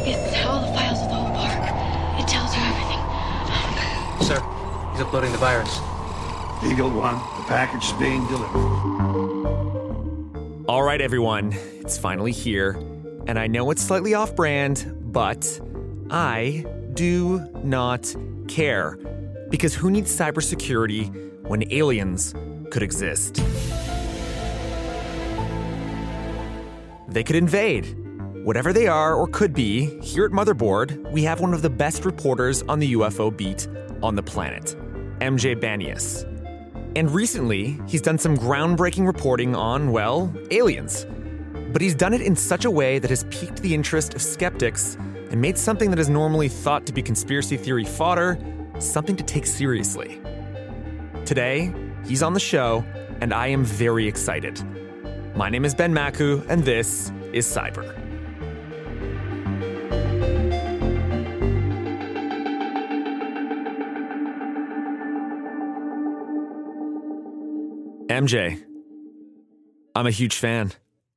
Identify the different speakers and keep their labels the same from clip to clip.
Speaker 1: It's all the files of the whole park. It tells you everything.
Speaker 2: Sir, he's uploading the virus.
Speaker 3: Eagle One, the package is being delivered.
Speaker 4: All right, everyone, it's finally here. And I know it's slightly off-brand, but I do not care. Because who needs cybersecurity when aliens could exist? They could invade. Whatever they are or could be, here at Motherboard, we have one of the best reporters on the UFO beat on the planet, MJ Banias. And recently, he's done some groundbreaking reporting on, well, aliens. But he's done it in such a way that has piqued the interest of skeptics and made something that is normally thought to be conspiracy theory fodder something to take seriously. Today, he's on the show, and I am very excited. My name is Ben Maku, and this is Cyber. MJ, I'm a huge fan.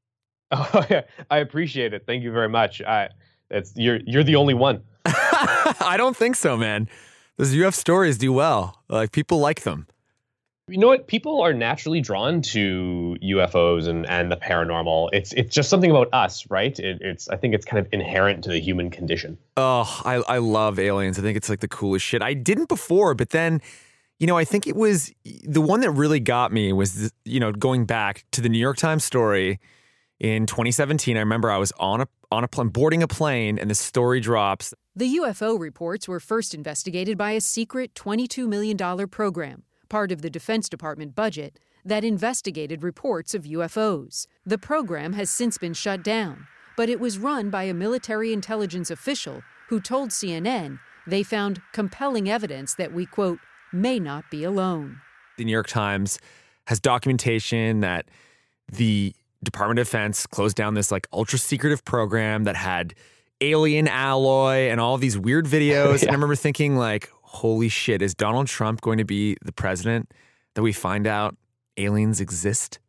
Speaker 5: Oh, yeah. I appreciate it. Thank you very much. You're the only one.
Speaker 4: I don't think so, man. Those UF stories do well. Like, people like them.
Speaker 5: You know what? People are naturally drawn to UFOs and the paranormal. It's just something about us, right? I think it's kind of inherent to the human condition.
Speaker 4: Oh, I love aliens. I think it's like the coolest shit. I didn't before, but then, I think it was the one that really got me was, going back to the New York Times story in 2017. I remember I was on a plane, boarding a plane, and the story drops.
Speaker 6: The UFO reports were first investigated by a secret $22 million program, part of the Defense Department budget, that investigated reports of UFOs. The program has since been shut down, but it was run by a military intelligence official who told CNN they found compelling evidence that we, quote, may not be alone.
Speaker 4: The New York Times has documentation that the Department of Defense closed down this like ultra secretive program that had alien alloy and all these weird videos. Yeah. And I remember thinking like, holy shit, is Donald Trump going to be the president that we find out aliens exist?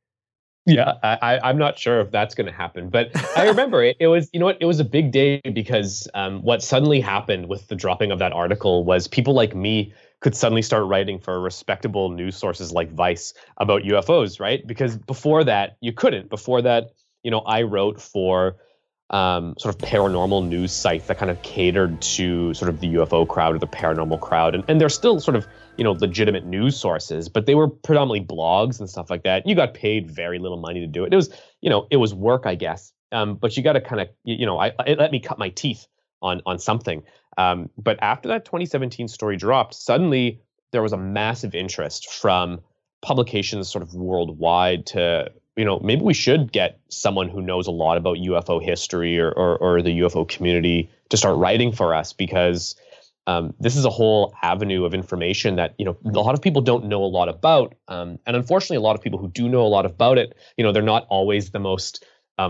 Speaker 5: Yeah, I'm not sure if that's going to happen, but I remember it was, it was a big day because what suddenly happened with the dropping of that article was people like me could suddenly start writing for respectable news sources like Vice about UFOs, right? Because before that, you couldn't. Before that, I wrote for sort of paranormal news sites that kind of catered to sort of the UFO crowd or the paranormal crowd. And they're still sort of, legitimate news sources, but they were predominantly blogs and stuff like that. You got paid very little money to do it. It was, it was work, I guess. But you got to kind of, it let me cut my teeth on something. But after that 2017 story dropped, suddenly there was a massive interest from publications sort of worldwide to, maybe we should get someone who knows a lot about UFO history or the UFO community to start writing for us, because this is a whole avenue of information that, a lot of people don't know a lot about. And unfortunately, a lot of people who do know a lot about it, they're not always the most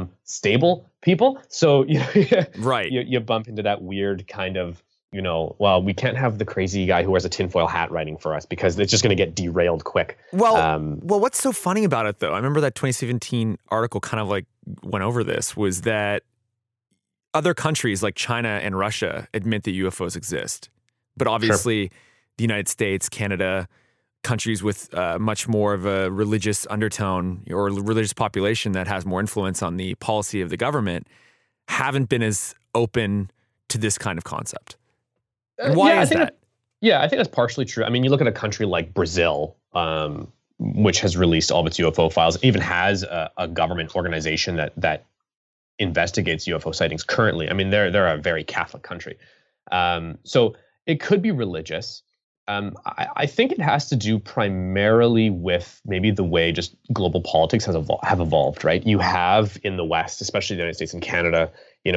Speaker 5: stable people. So,
Speaker 4: right.
Speaker 5: You bump into that weird kind of, well, we can't have the crazy guy who wears a tinfoil hat writing for us because it's just going to get derailed quick.
Speaker 4: Well, what's so funny about it, though? I remember that 2017 article kind of like went over this, was that other countries like China and Russia admit that UFOs exist. But obviously, sure, the United States, Canada, countries with much more of a religious undertone or religious population that has more influence on the policy of the government, haven't been as open to this kind of concept. And why is that?
Speaker 5: I think that's partially true. I mean, you look at a country like Brazil, which has released all of its UFO files, even has a government organization that investigates UFO sightings currently. I mean, they're a very Catholic country. So it could be religious. I think it has to do primarily with maybe the way just global politics have evolved, right? You have in the West, especially the United States and Canada,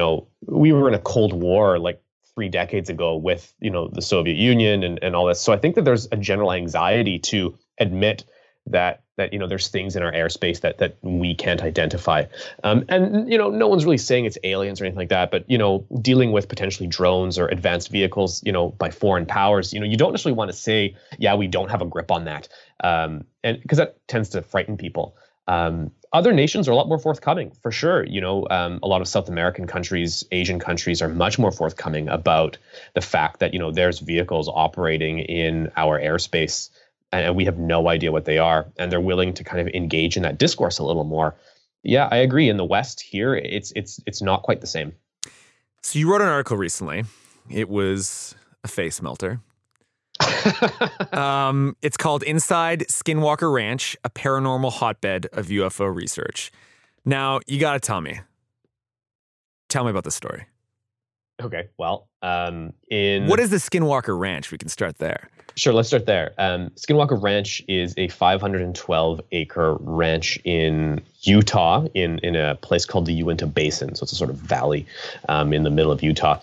Speaker 5: we were in a Cold War like 3 decades ago with, the Soviet Union and all this. So I think that there's a general anxiety to admit that there's things in our airspace that we can't identify. And no one's really saying it's aliens or anything like that, but, dealing with potentially drones or advanced vehicles, by foreign powers, you don't necessarily want to say, yeah, we don't have a grip on that. And because that tends to frighten people. Other nations are a lot more forthcoming, for sure. A lot of South American countries, Asian countries are much more forthcoming about the fact that, there's vehicles operating in our airspace and we have no idea what they are. And they're willing to kind of engage in that discourse a little more. Yeah, I agree. In the West here, it's not quite the same.
Speaker 4: So you wrote an article recently. It was a face melter. It's called Inside Skinwalker Ranch, a paranormal hotbed of UFO research. Now, you got to tell me about the story.
Speaker 5: Okay, well,
Speaker 4: what is the Skinwalker Ranch? We can start there.
Speaker 5: Sure, let's start there. Skinwalker Ranch is a 512-acre ranch in Utah, in a place called the Uinta Basin. So it's a sort of valley in the middle of Utah.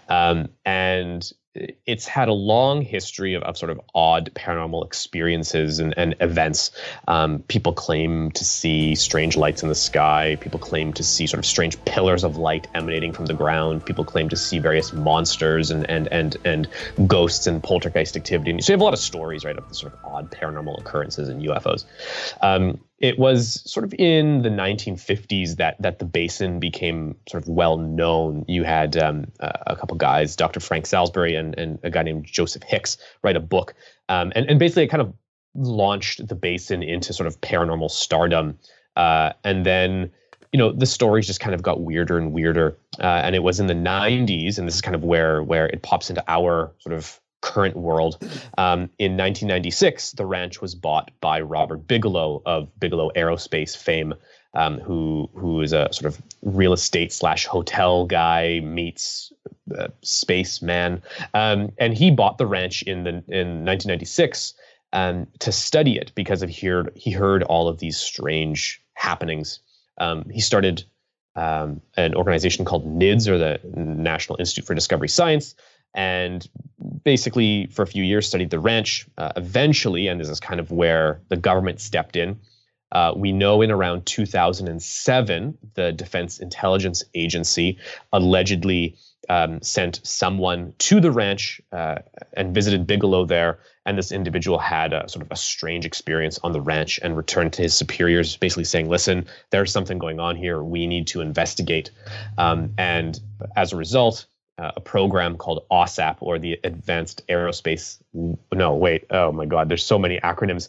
Speaker 5: And it's had a long history of sort of odd paranormal experiences and events. People claim to see strange lights in the sky. People claim to see sort of strange pillars of light emanating from the ground. People claim to see various monsters and ghosts and poltergeist activity. And so you have a lot of stories, right, of the sort of odd paranormal occurrences in UFOs. It was sort of in the 1950s that the basin became sort of well known. You had a couple guys, Dr. Frank Salisbury and a guy named Joseph Hicks, write a book. And basically it kind of launched the basin into sort of paranormal stardom. And then, the stories just kind of got weirder and weirder. And it was in the 90s, and this is kind of where it pops into our sort of current world. In 1996, the ranch was bought by Robert Bigelow of Bigelow Aerospace fame, who is a sort of real estate / hotel guy meets spaceman. And he bought the ranch in 1996 to study it because he heard all of these strange happenings. He started an organization called NIDS, or the National Institute for Discovery Science, and basically for a few years studied the ranch. Eventually, and this is kind of where the government stepped in, we know in around 2007, the Defense Intelligence Agency allegedly sent someone to the ranch and visited Bigelow there. And this individual had a sort of a strange experience on the ranch and returned to his superiors, basically saying, listen, there's something going on here. We need to investigate. And as a result, a program called OSAP, or the Advanced Aerospace. No, wait. Oh my God. There's so many acronyms.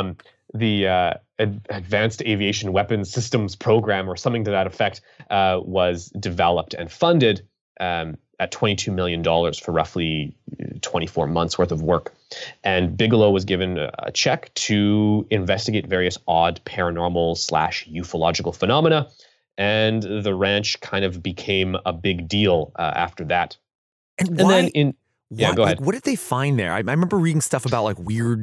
Speaker 5: The Advanced Aviation Weapons Systems Program, or something to that effect, was developed and funded at $22 million for roughly 24 months worth of work. And Bigelow was given a check to investigate various odd paranormal / ufological phenomena. And the ranch kind of became a big deal after that.
Speaker 4: And
Speaker 5: then go ahead.
Speaker 4: What did they find there? I remember reading stuff about like weird,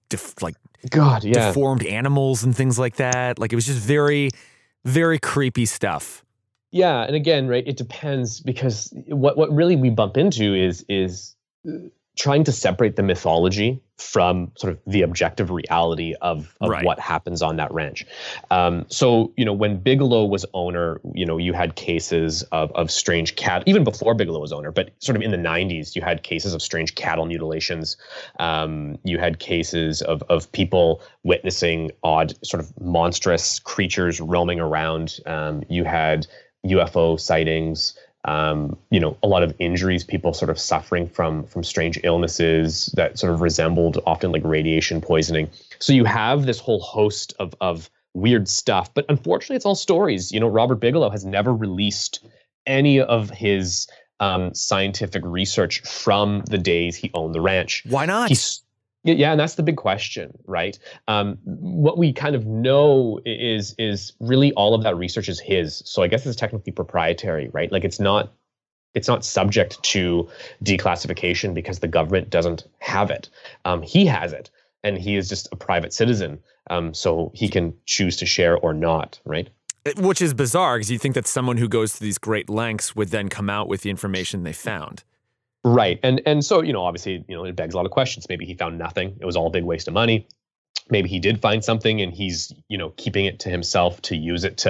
Speaker 4: deformed animals and things like that. Like it was just very, very creepy stuff.
Speaker 5: Yeah, and again, right, it depends, because what really we bump into is trying to separate the mythology from sort of the objective reality of right. What happens on that ranch. So, when Bigelow was owner, you had cases of strange cattle, even before Bigelow was owner, but sort of in the 90s, you had cases of strange cattle mutilations. You had cases of people witnessing odd sort of monstrous creatures roaming around. You had UFO sightings. A lot of injuries, people sort of suffering from strange illnesses that sort of resembled often like radiation poisoning. So you have this whole host of weird stuff, but unfortunately it's all stories. Robert Bigelow has never released any of his scientific research from the days he owned the ranch.
Speaker 4: Why not?
Speaker 5: Yeah, and that's the big question, right? What we kind of know is really all of that research is his. So I guess it's technically proprietary, right? Like it's not subject to declassification because the government doesn't have it. He has it, and he is just a private citizen, so he can choose to share or not, right?
Speaker 4: Which is bizarre, because you think that someone who goes to these great lengths would then come out with the information they found.
Speaker 5: Right. And so, obviously, it begs a lot of questions. Maybe he found nothing. It was all a big waste of money. Maybe he did find something and he's, keeping it to himself to use it to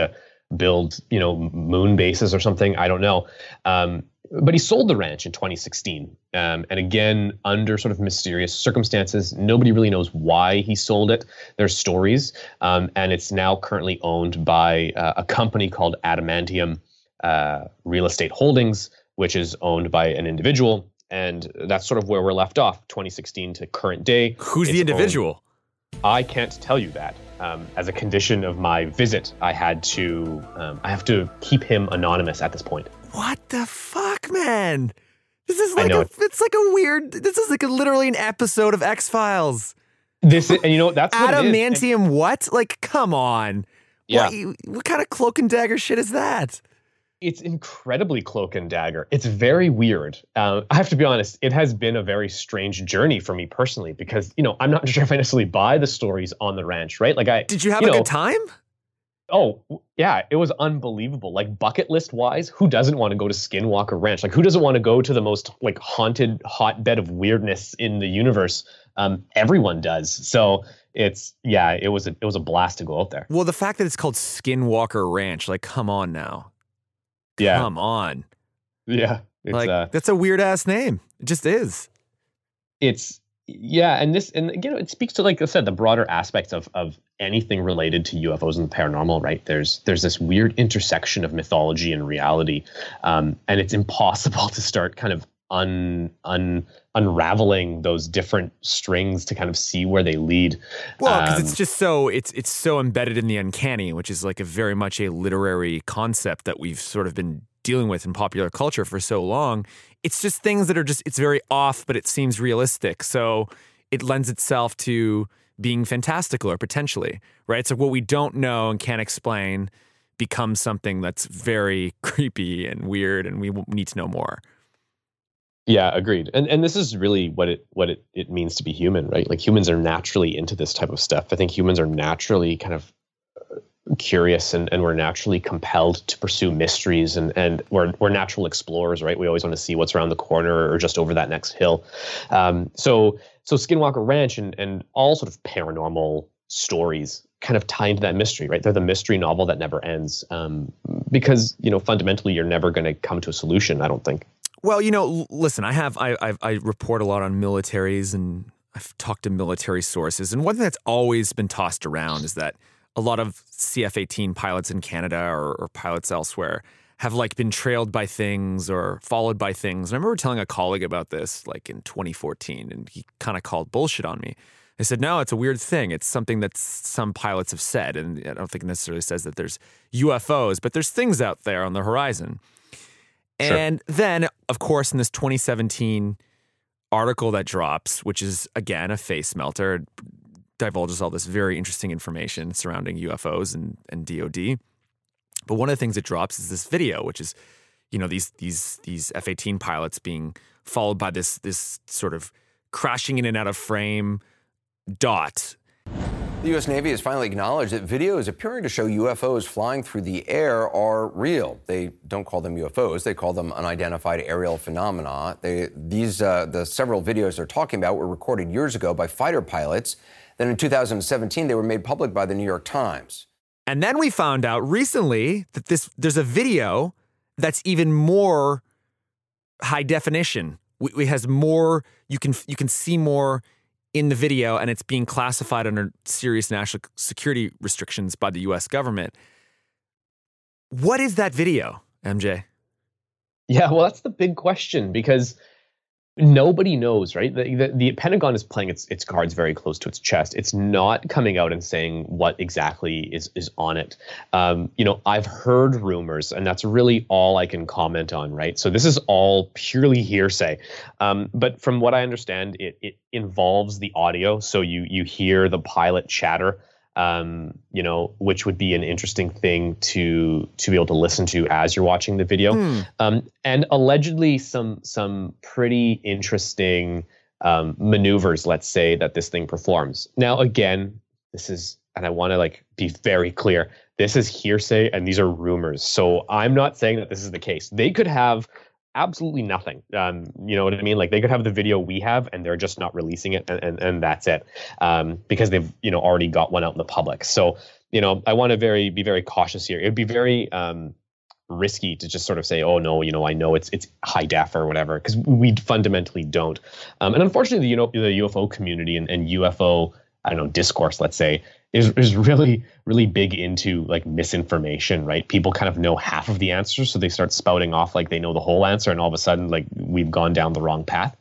Speaker 5: build, moon bases or something. I don't know. But he sold the ranch in 2016. And again, under sort of mysterious circumstances. Nobody really knows why he sold it. There's stories. And it's now currently owned by a company called Adamantium Real Estate Holdings, which is owned by an individual. And that's sort of where we're left off, 2016 to current day.
Speaker 4: Who's the individual?
Speaker 5: I can't tell you that. As a condition of my visit, I have to keep him anonymous at this point.
Speaker 4: What the fuck, man? This is like literally an episode of X-Files.
Speaker 5: And that's what
Speaker 4: Adamantium what? Like, come on.
Speaker 5: Yeah.
Speaker 4: What kind of cloak and dagger shit is that?
Speaker 5: It's incredibly cloak and dagger. It's very weird. I have to be honest, it has been a very strange journey for me personally because, I'm not sure if I necessarily buy the stories on the ranch, right?
Speaker 4: Did you have a good time?
Speaker 5: Oh, yeah, it was unbelievable. Like bucket list wise, who doesn't want to go to Skinwalker Ranch? Like who doesn't want to go to the most haunted hotbed of weirdness in the universe? Everyone does. So it was a blast to go out there.
Speaker 4: Well, the fact that it's called Skinwalker Ranch, come on now.
Speaker 5: Yeah.
Speaker 4: Come on.
Speaker 5: Yeah.
Speaker 4: That's a weird ass name. It just is.
Speaker 5: And it speaks to, like I said, the broader aspects of anything related to UFOs and the paranormal, right? There's this weird intersection of mythology and reality. And it's impossible to start kind of unraveling those different strings to kind of see where they lead.
Speaker 4: Well, because it's just it's so embedded in the uncanny, which is very much a literary concept that we've sort of been dealing with in popular culture for so long. It's just things that are it's very off, but it seems realistic. So it lends itself to being fantastical or potentially, right? So what we don't know and can't explain becomes something that's very creepy and weird, and we need to know more.
Speaker 5: Yeah, agreed. And this is really what it means to be human, right? Like humans are naturally into this type of stuff. I think humans are naturally kind of curious and we're naturally compelled to pursue mysteries and we're natural explorers, right? We always want to see what's around the corner or just over that next hill. So Skinwalker Ranch and all sort of paranormal stories kind of tie into that mystery, right? They're the mystery novel that never ends because, fundamentally you're never going to come to a solution, I don't think.
Speaker 4: Well, listen, I report a lot on militaries and I've talked to military sources. And one thing that's always been tossed around is that a lot of CF-18 pilots in Canada or pilots elsewhere have been trailed by things or followed by things. And I remember telling a colleague about this in 2014 and he kind of called bullshit on me. I said, no, it's a weird thing. It's something that some pilots have said. And I don't think it necessarily says that there's UFOs, but there's things out there on the horizon. Sure. And then, of course, in this 2017 article that drops, which is, again, a face melter, divulges all this very interesting information surrounding UFOs and DOD. But one of the things it drops is this video, which is, these F-18 pilots being followed by this sort of crashing in and out of frame dot.
Speaker 7: The U.S. Navy has finally acknowledged that videos appearing to show UFOs flying through the air are real. They don't call them UFOs. They call them unidentified aerial phenomena. The several videos they're talking about were recorded years ago by fighter pilots. Then in 2017, they were made public by the New York Times.
Speaker 4: And then we found out recently that there's a video that's even more high definition. It has more, you can see more in the video, and it's being classified under serious national security restrictions by the U.S. government. What is that video, MJ?
Speaker 5: Yeah, well, that's the big question because nobody knows, right? The Pentagon is playing its cards very close to its chest. It's not coming out and saying what exactly is on it. I've heard rumors, and that's really all I can comment on, right? So this is all purely hearsay. But from what I understand, it involves the audio. So you hear the pilot chatter, which would be an interesting thing to be able to listen to as you're watching the video. And allegedly some pretty interesting maneuvers, let's say, that this thing performs. Now, again, this is, and I want to be very clear, this is hearsay and these are rumors. So I'm not saying that this is the case. They could have absolutely nothing. You know what I mean? They could have the video we have and they're just not releasing it and that's it. Because they've, already got one out in the public. So I want to be very cautious here. It would be very risky to just sort of say, oh no, I know it's high def or whatever, because we fundamentally don't. And unfortunately, the UFO community and UFO, discourse, let's say, is really, really big into like misinformation, right? People kind of know half of the answer, so they start spouting off like they know the whole answer, and all of a sudden, like we've gone down the wrong path.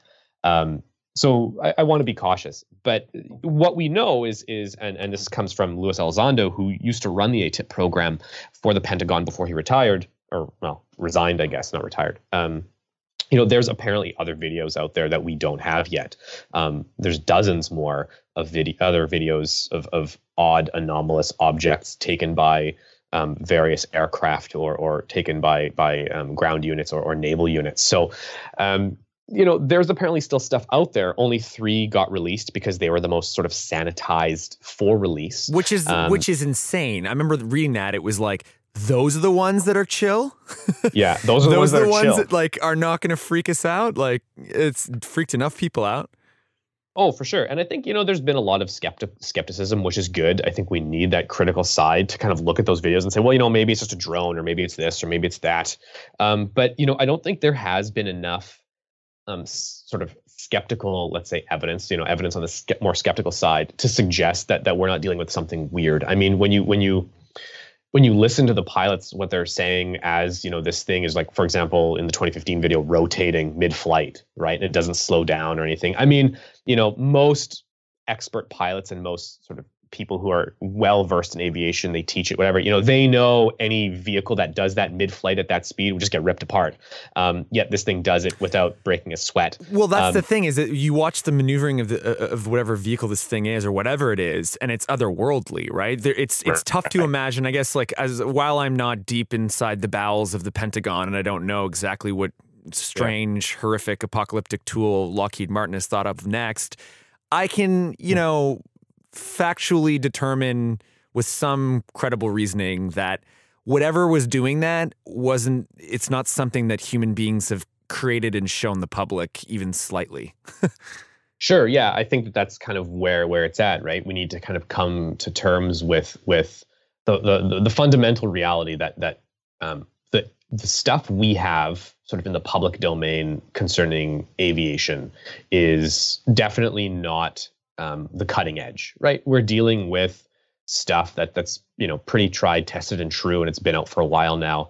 Speaker 5: So I want to be cautious. But what we know is and this comes from Luis Elizondo, who used to run the ATIP program for the Pentagon before he retired, or resigned, I guess, not retired. There's apparently other videos out there that we don't have yet. There's dozens more of other videos of odd anomalous objects taken by various aircraft or taken by ground units or naval units. So, there's apparently still stuff out there. Only 3 got released because they were the most sort of sanitized for release.
Speaker 4: Which is insane. I remember reading that. It was like, those are the ones that are chill?
Speaker 5: Yeah, those are the ones that are chill.
Speaker 4: That like are not going to freak us out? Like, it's freaked enough people out.
Speaker 5: Oh, for sure. And I think, there's been a lot of skepticism, which is good. I think we need that critical side to kind of look at those videos and say, well, maybe it's just a drone, or maybe it's this, or maybe it's that. But, I don't think there has been enough sort of skeptical, let's say, evidence, evidence on the more skeptical side to suggest that we're not dealing with something weird. I mean, when you listen to the pilots, what they're saying as, this thing is like, for example, in the 2015 video, rotating mid-flight, right? And it doesn't slow down or anything. I mean, most expert pilots and most sort of people who are well-versed in aviation, they teach it, whatever, they know any vehicle that does that mid-flight at that speed will just get ripped apart. Yet this thing does it without breaking a sweat.
Speaker 4: Well, that's the thing, is that you watch the maneuvering of whatever vehicle this thing is or whatever it is, and it's otherworldly, right? It's tough to imagine, I guess, like, while I'm not deep inside the bowels of the Pentagon and I don't know exactly what strange, horrific, apocalyptic tool Lockheed Martin has thought up next, I can, factually determine with some credible reasoning that whatever was doing that it's not something that human beings have created and shown the public even slightly.
Speaker 5: Sure. Yeah. I think that's kind of where it's at, right? We need to kind of come to terms with the fundamental reality that the stuff we have sort of in the public domain concerning aviation is definitely not the cutting edge, right? We're dealing with stuff that's pretty tried, tested, and true, and it's been out for a while now.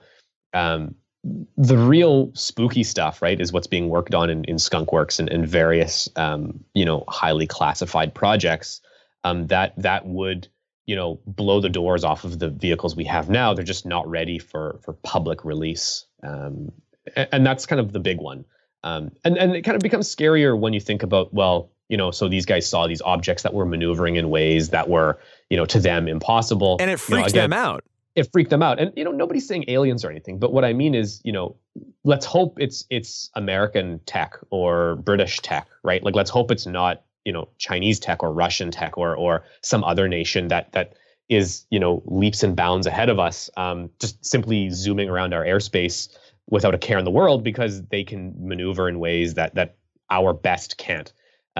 Speaker 5: The real spooky stuff, right, is what's being worked on in Skunk Works and various highly classified projects that would blow the doors off of the vehicles we have now. They're just not ready for public release, and that's kind of the big one. And it kind of becomes scarier when you think about, well, so these guys saw these objects that were maneuvering in ways that were, to them impossible.
Speaker 4: And it freaked them out.
Speaker 5: It freaked them out. And, nobody's saying aliens or anything. But what I mean is, let's hope it's American tech or British tech, right? Like, let's hope it's not, Chinese tech or Russian tech or some other nation that is, leaps and bounds ahead of us, just simply zooming around our airspace without a care in the world because they can maneuver in ways that our best can't.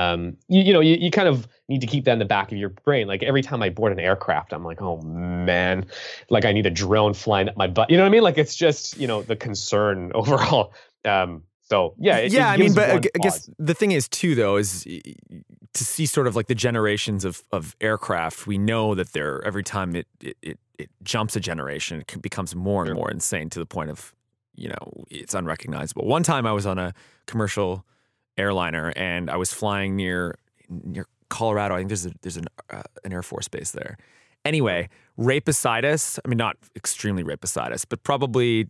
Speaker 5: You kind of need to keep that in the back of your brain. Like, every time I board an aircraft, I'm like, oh man, like I need a drone flying up my butt. You know what I mean? Like, it's just, the concern overall. So yeah. I mean, but I guess the thing is too, though, is to see sort of like the generations of aircraft. We know that every time it jumps a generation, it becomes more and more insane to the point of, it's unrecognizable. One time I was on a commercial airliner and I was flying near Colorado. I think there's an Air Force base there. Anyway, right beside us, I mean, not extremely right beside us, but probably,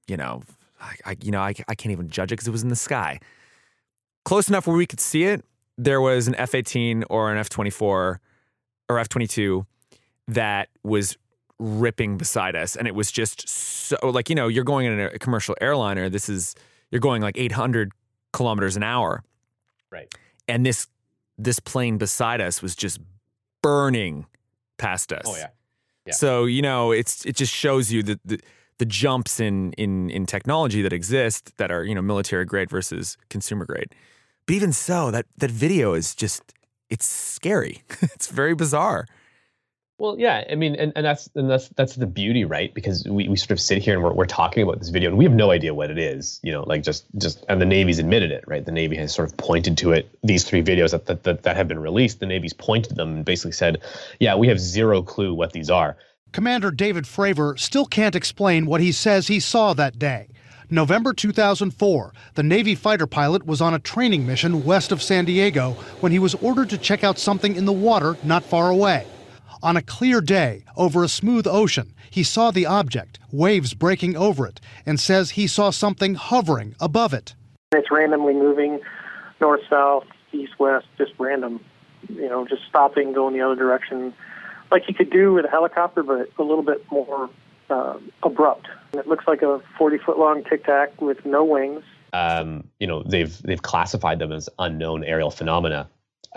Speaker 5: I can't even judge it because it was in the sky. Close enough where we could see it. There was an F-18 or an F-24 or F-22 that was ripping beside us. And it was just so, like, you're going in a commercial airliner. You're going like 800 kilometers an hour. Right. And this plane beside us was just burning past us. Oh, yeah. So, it just shows you the jumps in technology that exist that are, military grade versus consumer grade. But even so, that video is just, it's scary. It's very bizarre. Well, yeah, I mean, and that's the beauty, right? Because we sort of sit here and we're talking about this video and we have no idea what it is, like just and the Navy's admitted it, right? The Navy has sort of pointed to it. These 3 videos that have been released, the Navy's pointed to them and basically said, yeah, we have zero clue what these are.
Speaker 8: Commander David Fravor still can't explain what he says he saw that day. November 2004, the Navy fighter pilot was on a training mission west of San Diego when he was ordered to check out something in the water not far away. On a clear day, over a smooth ocean, he saw the object, waves breaking over it, and says he saw something hovering above it.
Speaker 9: It's randomly moving north, south, east, west, just random, just stopping, going the other direction, like you could do with a helicopter, but a little bit more abrupt. It looks like a 40-foot long Tic Tac with no wings.
Speaker 5: They've classified them as unknown aerial phenomena.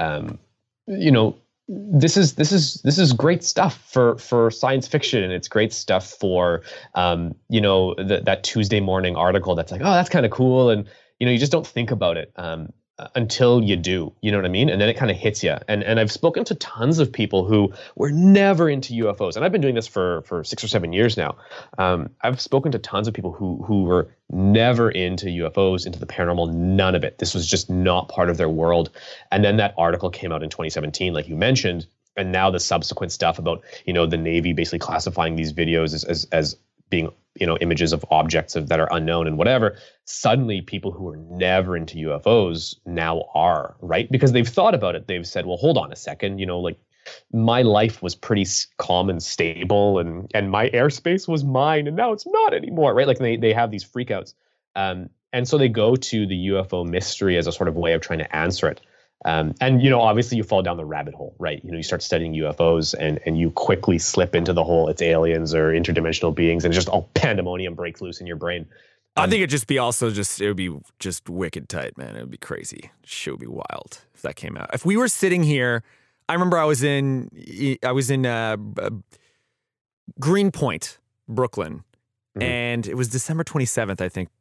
Speaker 5: This is great stuff for science fiction, and it's great stuff for that Tuesday morning article that's like, oh, that's kind of cool, and you just don't think about it until you do, you know what I mean? And then it kind of hits you. And I've spoken to tons of people who were never into UFOs, and I've been doing this for 6 or 7 years now. I've spoken to tons of people who were never into UFOs, into the paranormal, none of it. This was just not part of their world. And then that article came out in 2017, like you mentioned, and now the subsequent stuff about, the Navy basically classifying these videos as being, images of objects that are unknown and whatever. Suddenly people who were never into UFOs now are, right? Because they've thought about it. They've said, well, hold on a second, my life was pretty calm and stable, and my airspace was mine, and now it's not anymore, right? Like they have these freakouts. And so they go to the UFO mystery as a sort of way of trying to answer it. And obviously you fall down the rabbit hole, right? You start studying UFOs and you quickly slip into the whole it's aliens or interdimensional beings, and just all pandemonium breaks loose in your brain.
Speaker 4: I think it would be just wicked tight, man. It would be crazy. Shit would be wild if that came out. If we were sitting here, I remember I was in Greenpoint, Brooklyn, and it was December 27th, I think,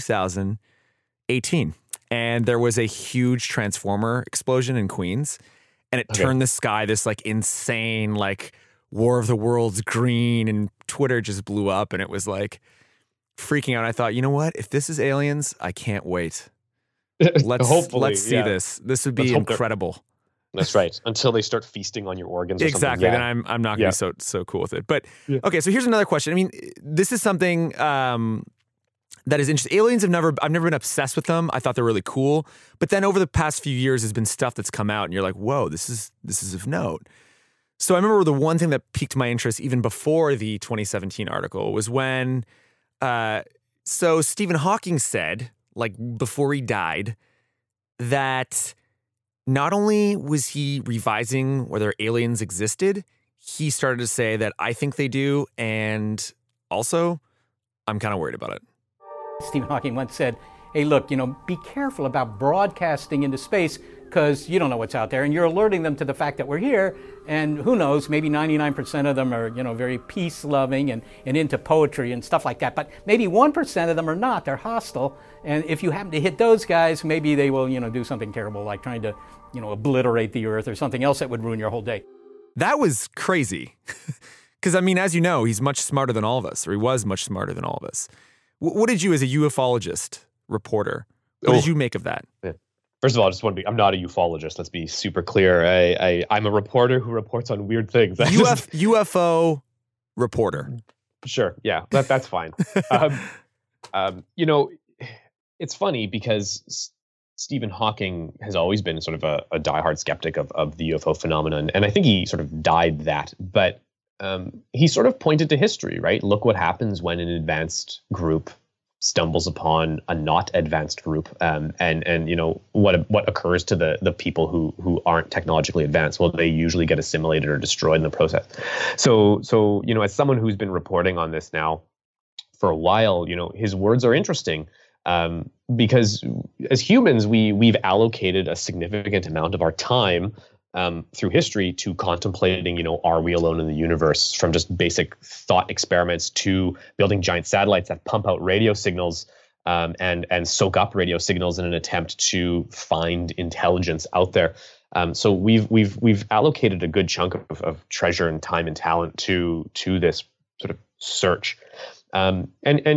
Speaker 4: 2018. And there was a huge transformer explosion in Queens, and it turned the sky this like insane, like War of the Worlds green, and Twitter just blew up, and it was like freaking out. I thought, you know what? If this is aliens, I can't wait. Let's see this. This would be incredible.
Speaker 5: That's right. Until they start feasting on your organs. Or
Speaker 4: exactly.
Speaker 5: Something. Yeah.
Speaker 4: Then I'm not going to be so cool with it. But okay, so here's another question. I mean, this is something that is interesting. Aliens I've never been obsessed with them. I thought they're really cool. But then over the past few years, there's been stuff that's come out, and you're like, whoa, this is of note. So I remember the one thing that piqued my interest even before the 2017 article was when, so Stephen Hawking said, like before he died, that not only was he revising whether aliens existed, he started to say that I think they do, and also I'm kind of worried about it.
Speaker 10: Stephen Hawking once said, hey, look, be careful about broadcasting into space because you don't know what's out there, and you're alerting them to the fact that we're here, and who knows, maybe 99% of them are, very peace-loving and into poetry and stuff like that, but maybe 1% of them are not. They're hostile, and if you happen to hit those guys, maybe they will, do something terrible, like trying to, obliterate the Earth or something else that would ruin your whole day.
Speaker 4: That was crazy. Because, I mean, as you know, he's much smarter than all of us, or he was much smarter than all of us. What did you, as a ufologist reporter, what did you make of that?
Speaker 5: Yeah. First of all, I just want to be, I'm not a ufologist. Let's be super clear. I'm a reporter who reports on weird things.
Speaker 4: UFO reporter.
Speaker 5: Sure. Yeah, that's fine. It's funny because Stephen Hawking has always been sort of a diehard skeptic of the UFO phenomenon. And I think he sort of died that. But he sort of pointed to history, right? Look what happens when an advanced group stumbles upon a not advanced group, and what occurs to the people who aren't technologically advanced. Well, they usually get assimilated or destroyed in the process. So as someone who's been reporting on this now for a while, his words are interesting, because as humans we've allocated a significant amount of our time through history to contemplating, are we alone in the universe, from just basic thought experiments to building giant satellites that pump out radio signals and soak up radio signals in an attempt to find intelligence out there. So we've allocated a good chunk of treasure and time and talent to this sort of search, and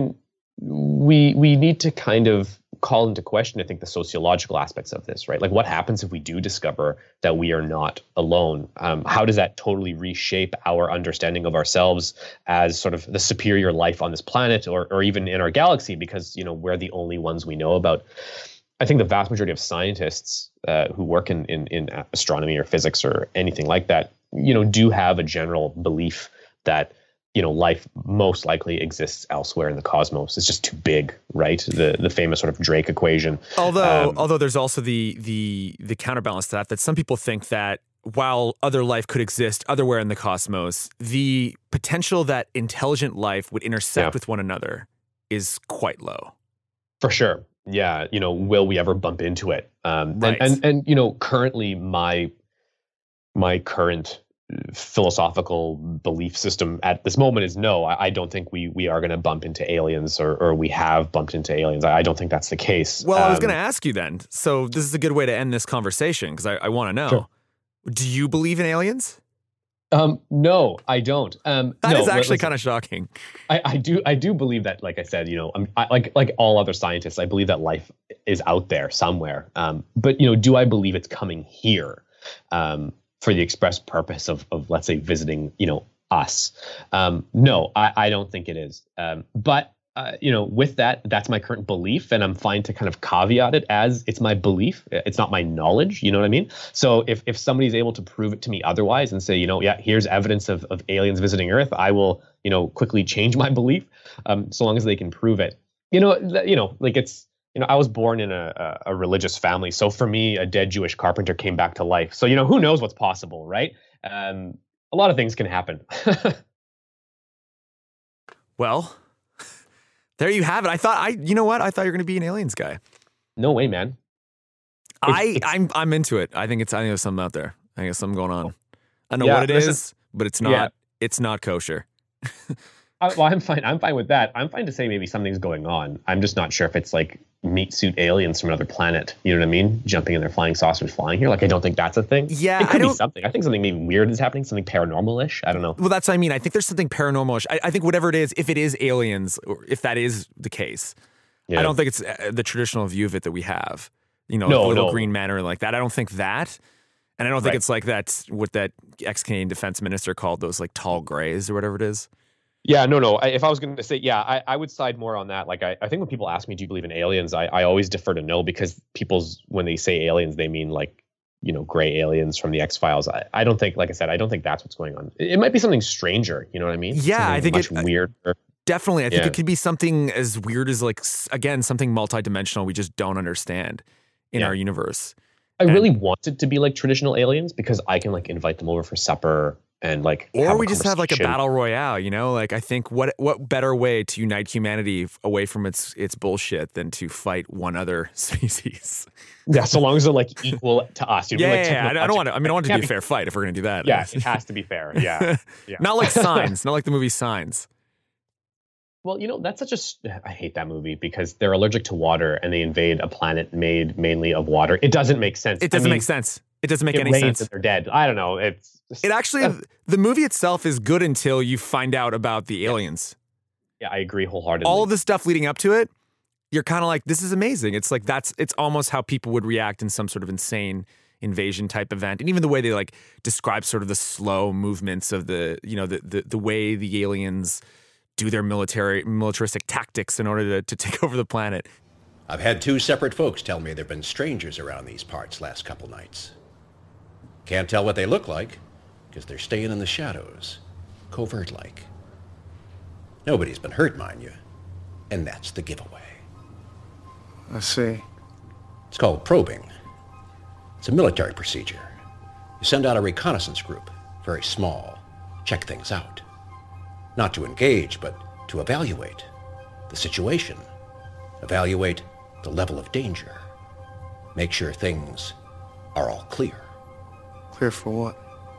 Speaker 5: we need to kind of call into question, I think, the sociological aspects of this, right? Like, what happens if we do discover that we are not alone? How does that totally reshape our understanding of ourselves as sort of the superior life on this planet, or even in our galaxy? Because, you know, we're the only ones we know about. I think the vast majority of scientists who work in astronomy or physics or anything like that, you know, do have a general belief that, you know, life most likely exists elsewhere in the cosmos. It's just too big, right? The famous sort of Drake equation.
Speaker 4: Although there's also the counterbalance to that some people think that while other life could exist otherwhere in the cosmos, the potential that intelligent life would intersect with one another is quite low. For sure.
Speaker 5: Yeah. You know, will we ever bump into it?
Speaker 4: Right.
Speaker 5: And you know, currently my current philosophical belief system at this moment is no. I don't think we are going to bump into aliens, or we have bumped into aliens. I don't think that's the case.
Speaker 4: Well, I was going to ask you then. So this is a good way to end this conversation, because I want to know.
Speaker 5: Sure.
Speaker 4: Do you believe in aliens?
Speaker 5: No, I don't.
Speaker 4: That is actually kind of shocking.
Speaker 5: I do believe that, like I said, you know, like all other scientists, I believe that life is out there somewhere. But, you know, do I believe it's coming here for the express purpose of let's say, visiting, you know, us? No, I don't think it is. But you know, with that, that's my current belief, and I'm fine to kind of caveat it as it's my belief. It's not my knowledge. You know what I mean? So if somebody's able to prove it to me otherwise and say, you know, yeah, here's evidence of aliens visiting Earth, I will, you know, quickly change my belief, so long as they can prove it. You know, like it's, you know, I was born in a religious family, so for me, a dead Jewish carpenter came back to life. So, you know, who knows what's possible, right? A lot of things can happen.
Speaker 4: Well, there you have it. You know what? I thought you were going to be an aliens guy.
Speaker 5: No way, man.
Speaker 4: I'm into it. I think there's something out there. I think there's something going on. I don't know what it is, but it's not. Yeah. It's not kosher.
Speaker 5: Well, I'm fine. I'm fine with that. I'm fine to say maybe something's going on. I'm just not sure if it's like meat suit aliens from another planet. You know what I mean? Jumping in their flying saucers, flying here. Like, I don't think that's a thing.
Speaker 4: Yeah,
Speaker 5: it could be something. I think something maybe weird is happening. Something paranormal-ish. I don't know.
Speaker 4: Well, that's what I mean. I think there's something paranormal-ish. I think whatever it is, if it is aliens, or if that is the case, I don't think it's the traditional view of it that we have. You know, the little green man or like that. I don't think that. And I don't think it's like that, what that ex-Canadian defense minister called those like tall grays or whatever it is.
Speaker 5: Yeah, no. If I was going to say, I would side more on that. Like, I think when people ask me, do you believe in aliens? I always defer to no, because when they say aliens, they mean like, you know, gray aliens from the X-Files. I don't think, like I said, I don't think that's what's going on. It might be something stranger. You know what I mean?
Speaker 4: Yeah,
Speaker 5: something
Speaker 4: I think
Speaker 5: much weirder.
Speaker 4: Definitely. I think it could be something as weird as, like, again, something multidimensional we just don't understand in our universe.
Speaker 5: I really want it to be like traditional aliens, because I can like invite them over for supper. And like,
Speaker 4: or we just have like a battle royale, you know? Like, I think what better way to unite humanity away from its bullshit than to fight one other species?
Speaker 5: Yeah, so long as they're like equal to us.
Speaker 4: I don't want to. I want it to be a fair fight if we're going to do that.
Speaker 5: Yeah, it has to be fair. Yeah.
Speaker 4: Not like Signs. Not like the movie Signs.
Speaker 5: Well, you know, that's I hate that movie, because they're allergic to water and they invade a planet made mainly of water. It doesn't make sense.
Speaker 4: It doesn't make sense. It doesn't make any sense.
Speaker 5: They're dead. I don't know. It
Speaker 4: actually, the movie itself is good until you find out about the aliens.
Speaker 5: Yeah, I agree wholeheartedly.
Speaker 4: All of the stuff leading up to it, you're kind of like, this is amazing. It's like, it's almost how people would react in some sort of insane invasion type event. And even the way they like describe sort of the slow movements of the way the aliens do their militaristic tactics in order to take over the planet.
Speaker 11: I've had 2 separate folks tell me there have been strangers around these parts last couple nights. Can't tell what they look like, because they're staying in the shadows, covert-like. Nobody's been hurt, mind you, and that's the giveaway.
Speaker 3: I see.
Speaker 11: It's called probing. It's a military procedure. You send out a reconnaissance group, very small, check things out. Not to engage, but to evaluate the situation, evaluate the level of danger, make sure things are all clear.
Speaker 3: Clear for what?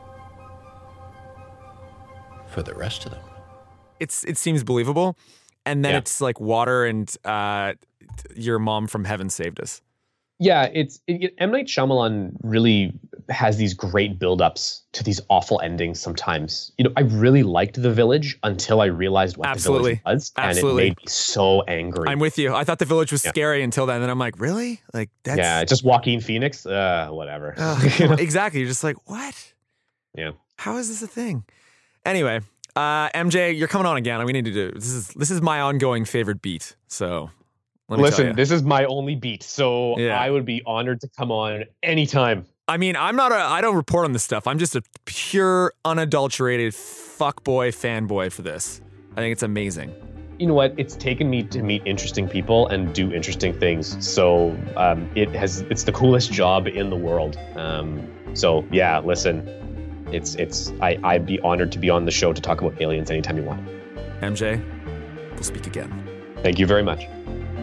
Speaker 11: For the rest of them.
Speaker 4: It seems believable, and then it's like water and your mom from heaven saved us.
Speaker 5: Yeah, M. Night Shyamalan really has these great buildups to these awful endings sometimes. You know, I really liked The Village until I realized what The Village was, and it made me so angry.
Speaker 4: I'm with you. I thought The Village was scary until then, and then I'm like, really? Like, that's...
Speaker 5: Yeah, just Joaquin Phoenix? Whatever.
Speaker 4: Exactly. You're just like, what?
Speaker 5: Yeah.
Speaker 4: How is this a thing? Anyway, MJ, you're coming on again. We need to do this is my ongoing favorite beat. So
Speaker 5: listen, this is my only beat, so I would be honored to come on anytime.
Speaker 4: I mean, I don't report on this stuff. I'm just a pure, unadulterated fuckboy fanboy for this. I think it's amazing.
Speaker 5: You know what? It's taken me to meet interesting people and do interesting things. So it's the coolest job in the world. So yeah, listen, I'd be honored to be on the show to talk about aliens anytime you want.
Speaker 4: MJ, we'll speak again.
Speaker 5: Thank you very much.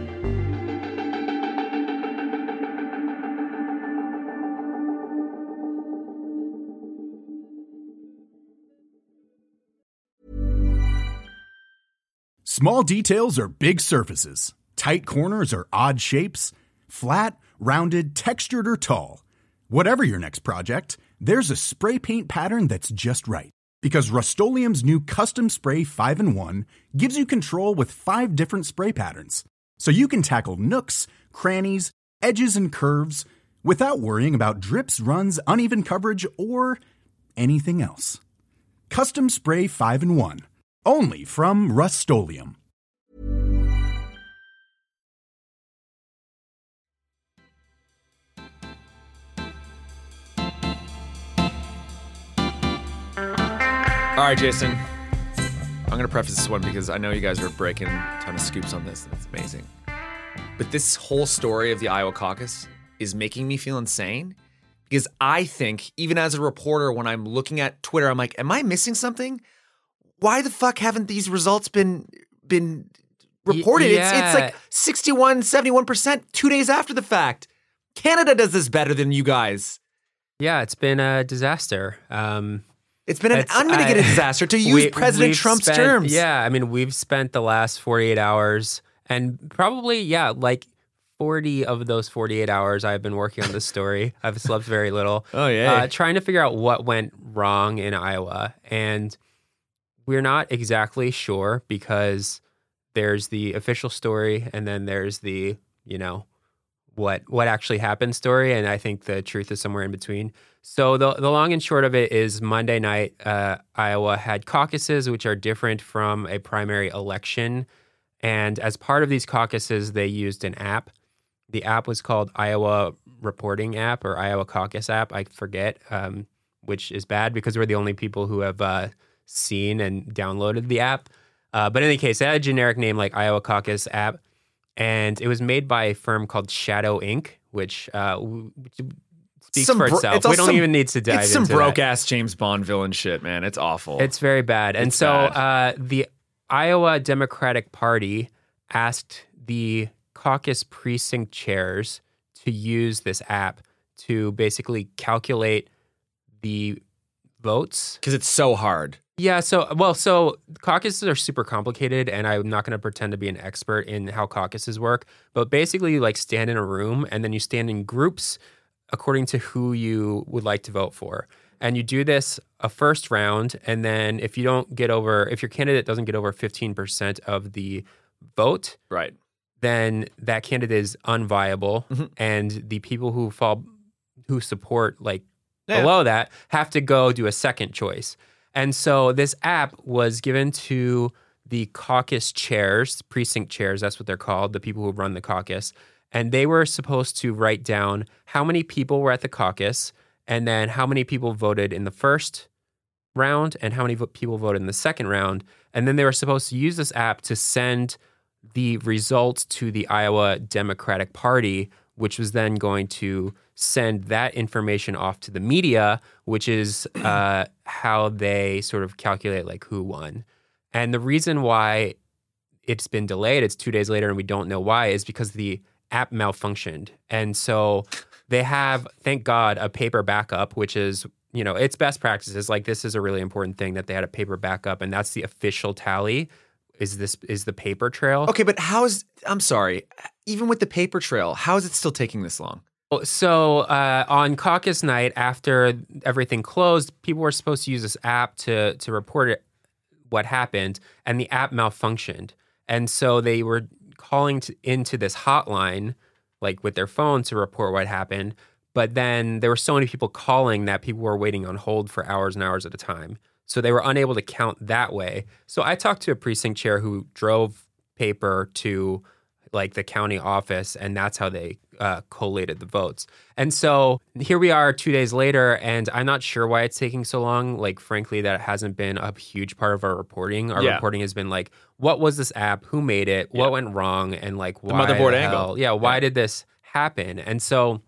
Speaker 12: Small details are big surfaces. Tight corners are odd shapes. Flat, rounded, textured, or tall. Whatever your next project, there's a spray paint pattern that's just right. Because Rust-Oleum's new Custom Spray 5-in-1 gives you control with 5 different spray patterns. So you can tackle nooks, crannies, edges, and curves without worrying about drips, runs, uneven coverage, or anything else. Custom Spray 5-in-1. Only from Rust-Oleum.
Speaker 4: All right, Jason. I'm going to preface this one because I know you guys are breaking a ton of scoops on this. It's amazing. But this whole story of the Iowa caucus is making me feel insane because I think, even as a reporter, when I'm looking at Twitter, I'm like, am I missing something? Why the fuck haven't these results been reported?
Speaker 13: Yeah.
Speaker 4: It's like 61, 71% 2 days after the fact. Canada does this better than you guys.
Speaker 13: Yeah, it's been a disaster.
Speaker 4: It's been an unmitigated disaster, to use President Trump's terms.
Speaker 13: Yeah, I mean, we've spent the last 48 hours, and probably, like 40 of those 48 hours I've been working on this story. I've slept very little.
Speaker 4: Oh, yeah.
Speaker 13: Trying to figure out what went wrong in Iowa. And we're not exactly sure because there's the official story and then there's the, what actually happened story. And I think the truth is somewhere in between. So the long and short of it is Monday night, Iowa had caucuses, which are different from a primary election. And as part of these caucuses, they used an app. The app was called Iowa Reporting App or Iowa Caucus App. I forget, which is bad because we're the only people who have seen and downloaded the app. But in any case, it had a generic name like Iowa Caucus App. And it was made by a firm called Shadow Inc., which speaks for itself. We don't even need to dive into
Speaker 4: It's some broke-ass James Bond villain shit, man. It's awful.
Speaker 13: It's very bad. And the Iowa Democratic Party asked the caucus precinct chairs to use this app to basically calculate the votes.
Speaker 4: Because it's so hard.
Speaker 13: Yeah, so caucuses are super complicated, and I'm not going to pretend to be an expert in how caucuses work, but basically you stand in a room, and then you stand in groups according to who you would like to vote for. And you do this a first round, and then if your candidate doesn't get over 15% of the vote,
Speaker 4: right,
Speaker 13: then that candidate is unviable, and the people who support below that have to go do a second choice. And so this app was given to the caucus chairs, precinct chairs, that's what they're called, the people who run the caucus. And they were supposed to write down how many people were at the caucus and then how many people voted in the first round and how many people voted in the second round. And then they were supposed to use this app to send the results to the Iowa Democratic Party, which was then going to send that information off to the media, which is how they sort of calculate who won. And the reason why it's been delayed, it's 2 days later and we don't know why, is because the app malfunctioned. And so they have, thank God, a paper backup, which is, it's best practices. This is a really important thing that they had a paper backup, and that's the official tally. Is the paper trail.
Speaker 4: Okay, but I'm sorry, even with the paper trail, how is it still taking this long?
Speaker 13: So on caucus night, after everything closed, people were supposed to use this app to report it, what happened, and the app malfunctioned. And so they were calling into this hotline, like with their phone, to report what happened. But then there were so many people calling that people were waiting on hold for hours and hours at a time. So they were unable to count that way. So I talked to a precinct chair who drove paper to like the county office, and that's how they collated the votes. And so here we are 2 days later, and I'm not sure why it's taking so long. Like, frankly, that hasn't been a huge part of our reporting. Our reporting has been like, what was this app? Who made it? What went wrong? And like, why
Speaker 4: the motherboard
Speaker 13: the
Speaker 4: angle.
Speaker 13: hell? Yeah, why did this happen? And so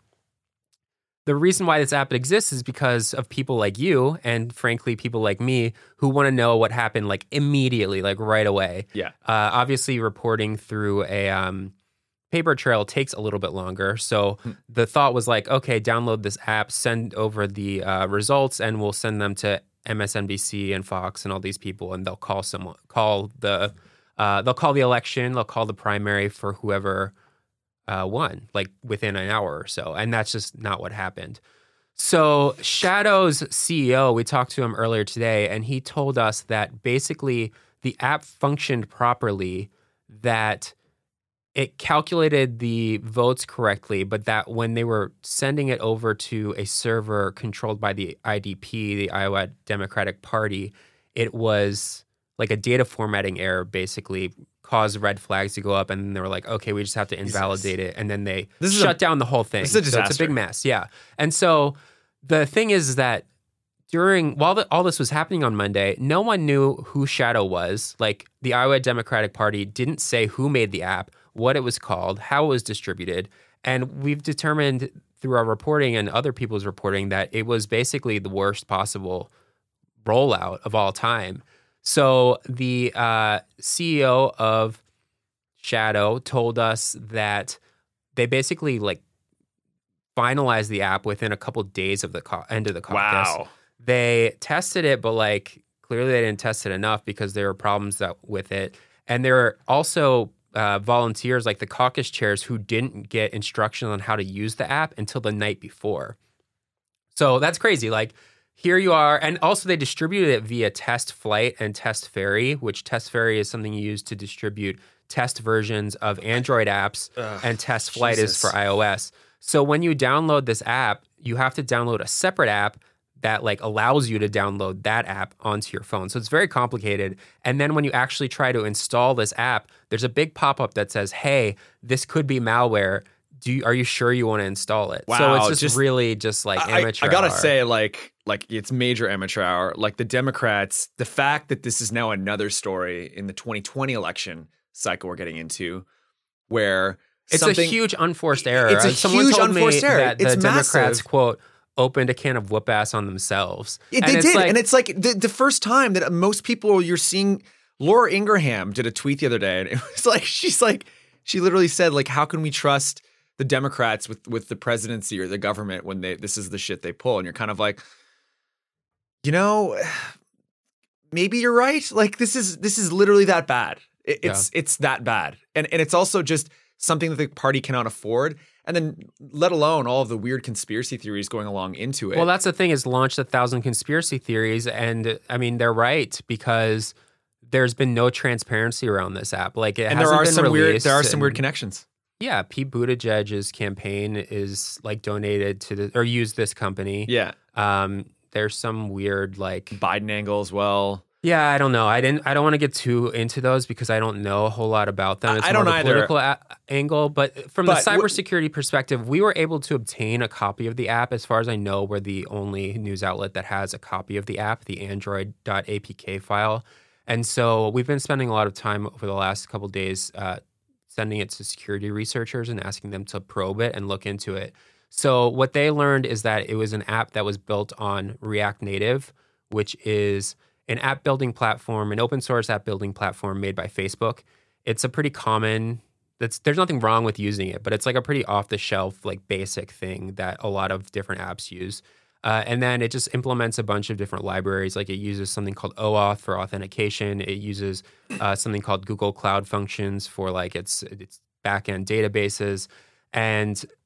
Speaker 13: the reason why this app exists is because of people like you and, frankly, people like me who want to know what happened like immediately, like right away.
Speaker 4: Yeah.
Speaker 13: Obviously, reporting through a paper trail takes a little bit longer. So the thought was like, okay, download this app, send over the results, and we'll send them to MSNBC and Fox and all these people, and they'll call the election, they'll call the primary for whoever won, like within an hour or so. And that's just not what happened. So Shadow's CEO, we talked to him earlier today, and he told us that basically the app functioned properly, that it calculated the votes correctly, but that when they were sending it over to a server controlled by the IDP, the Iowa Democratic Party, it was like a data formatting error, basically caused red flags to go up, and they were like, okay, we just have to invalidate it, and then they shut down the whole thing.
Speaker 4: This is a disaster.
Speaker 13: So it's a big mess, yeah. And so the thing is that while all this was happening on Monday, no one knew who Shadow was. Like, the Iowa Democratic Party didn't say who made the app, what it was called, how it was distributed. And we've determined through our reporting and other people's reporting that it was basically the worst possible rollout of all time. So the CEO of Shadow told us that they basically like finalized the app within a couple days of the end of the caucus.
Speaker 4: Wow.
Speaker 13: They tested it, but like clearly they didn't test it enough because there were problems with it. And there were also volunteers, like the caucus chairs, who didn't get instructions on how to use the app until the night before. So that's crazy. Like, here you are. And also they distributed it via Test Flight and Test Ferry, which Test Ferry is something you use to distribute test versions of Android apps, and Test Flight is for iOS. So when you download this app, you have to download a separate app that like allows you to download that app onto your phone. So it's very complicated. And then when you actually try to install this app, there's a big pop-up that says, hey, this could be malware. Are you sure you want to install it?
Speaker 4: Wow,
Speaker 13: so it's just really just like amateur
Speaker 4: I gotta
Speaker 13: hour.
Speaker 4: say, like it's major amateur hour. Like the Democrats, the fact that this is now another story in the 2020 election cycle we're getting into, where
Speaker 13: it's a huge unforced error.
Speaker 4: It's a
Speaker 13: Someone
Speaker 4: huge
Speaker 13: told
Speaker 4: unforced
Speaker 13: me
Speaker 4: error.
Speaker 13: that
Speaker 4: It's
Speaker 13: the Democrats,
Speaker 4: massive.
Speaker 13: quote, opened a can of whoop ass on themselves.
Speaker 4: They did. And it's like the first time that most people you're seeing. Laura Ingraham did a tweet the other day, and it was like, she literally said, like, how can we trust the Democrats with the presidency or the government when this is the shit they pull? And you're kind of like, you know, maybe you're right. Like, this is literally that bad. It's that bad. And it's also just something that the party cannot afford. And then let alone all of the weird conspiracy theories going along into it.
Speaker 13: Well, that's the thing, is launched 1,000 conspiracy theories. And I mean, they're right, because there's been no transparency around this app. Like, it hasn't been released.
Speaker 4: There are some weird connections.
Speaker 13: Yeah, Pete Buttigieg's campaign is like donated to or used this company.
Speaker 4: Yeah.
Speaker 13: There's some weird like
Speaker 4: Biden angle as well.
Speaker 13: Yeah, I don't know. I don't want to get too into those because I don't know a whole lot about them. It's
Speaker 4: I don't
Speaker 13: more of a
Speaker 4: either.
Speaker 13: Political angle, but from the cybersecurity perspective, we were able to obtain a copy of the app. As far as I know, we're the only news outlet that has a copy of the app, the Android.apk file. And so we've been spending a lot of time over the last couple of days sending it to security researchers and asking them to probe it and look into it. So what they learned is that it was an app that was built on React Native, which is an app building platform, an open source app building platform made by Facebook. It's a pretty common, there's nothing wrong with using it, but it's like a pretty off the shelf, like basic thing that a lot of different apps use. And then it just implements a bunch of different libraries. Like, it uses something called OAuth for authentication. It uses something called Google Cloud Functions for like its backend databases. And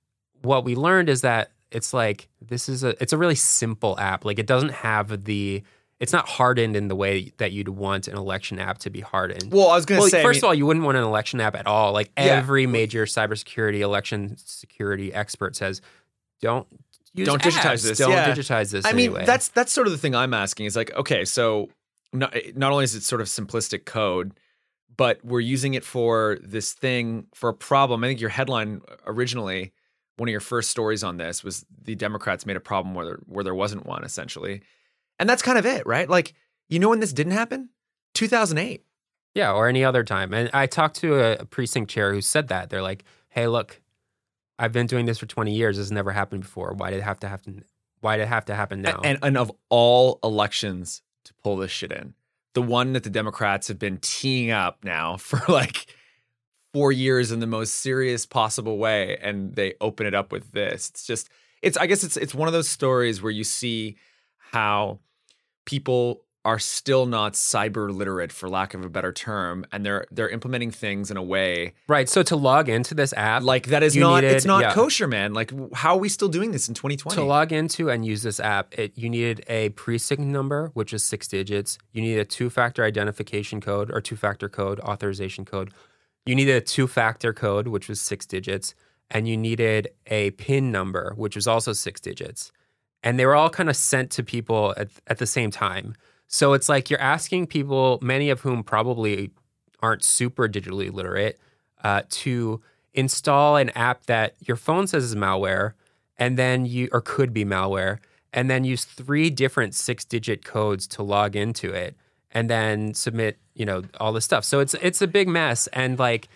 Speaker 13: what we learned is that it's like it's a really simple app. Like it doesn't have it's not hardened in the way that you'd want an election app to be hardened.
Speaker 4: Well, I was going to say,
Speaker 13: first of all, you wouldn't want an election app at all. Like every major cybersecurity, election security expert says, don't
Speaker 4: digitize this.
Speaker 13: Don't digitize this.
Speaker 4: I mean,
Speaker 13: anyway.
Speaker 4: that's sort of the thing I'm asking is like, okay, so not only is it sort of simplistic code, but we're using it for this thing, for a problem. I think your headline originally, one of your first stories on this was the Democrats made a problem where there wasn't one, essentially. And that's kind of it, right? Like, you know when this didn't happen? 2008.
Speaker 13: Yeah, or any other time. And I talked to a precinct chair who said that. They're like, hey, look, I've been doing this for 20 years. This has never happened before. Why did it have to happen? Why did it have to happen now?
Speaker 4: And of all elections to pull this shit in, the one that the Democrats have been teeing up now for like 4 years in the most serious possible way, and they open it up with this. I guess it's one of those stories where you see how people are still not cyber literate, for lack of a better term, and they're implementing things in a way.
Speaker 13: Right. So to log into this app,
Speaker 4: like that is it's not kosher, man. Like, how are we still doing this in 2020?
Speaker 13: To log into and use this app, you needed a precinct number, which is 6 digits. You needed a two-factor identification code or two-factor code, authorization code. You needed a two-factor code, which was 6 digits, and you needed a PIN number, which was also 6 digits. And they were all kind of sent to people at the same time. So it's like you're asking people, many of whom probably aren't super digitally literate, to install an app that your phone says is malware, and then or could be malware, and then use 3 different 6-digit codes to log into it, and then submit, all this stuff. So it's a big mess. And like,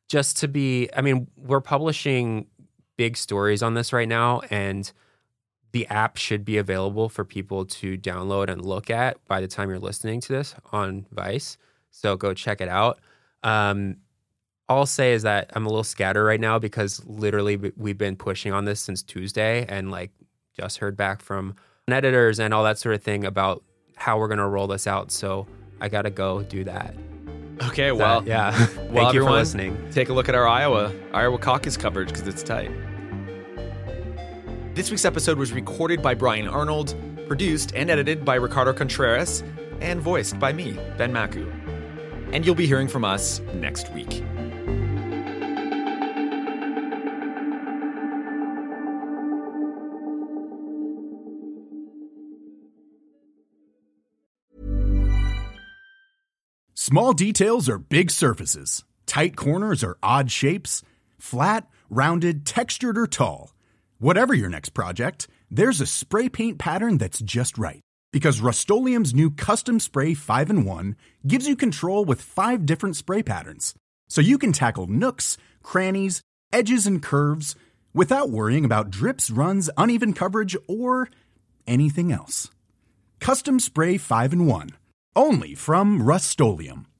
Speaker 13: we're publishing big stories on this right now, and the app should be available for people to download and look at by the time you're listening to this on Vice. So go check it out. All I'll say is that I'm a little scattered right now because literally we've been pushing on this since Tuesday, and like just heard back from editors and all that sort of thing about how we're going to roll this out. So I got to go do that.
Speaker 4: Okay, well,
Speaker 13: yeah.
Speaker 4: Well,
Speaker 13: Thank you for listening.
Speaker 4: Take a look at our Iowa caucus coverage because it's tight. This week's episode was recorded by Brian Arnold, produced and edited by Ricardo Contreras, and voiced by me, Ben Maku. And you'll be hearing from us next week.
Speaker 12: Small details are big surfaces. Tight corners are odd shapes. Flat, rounded, textured, or tall. Whatever your next project, there's a spray paint pattern that's just right. Because Rust-Oleum's new Custom Spray 5-in-1 gives you control with 5 different spray patterns. So you can tackle nooks, crannies, edges, and curves without worrying about drips, runs, uneven coverage, or anything else. Custom Spray 5-in-1. Only from Rust-Oleum.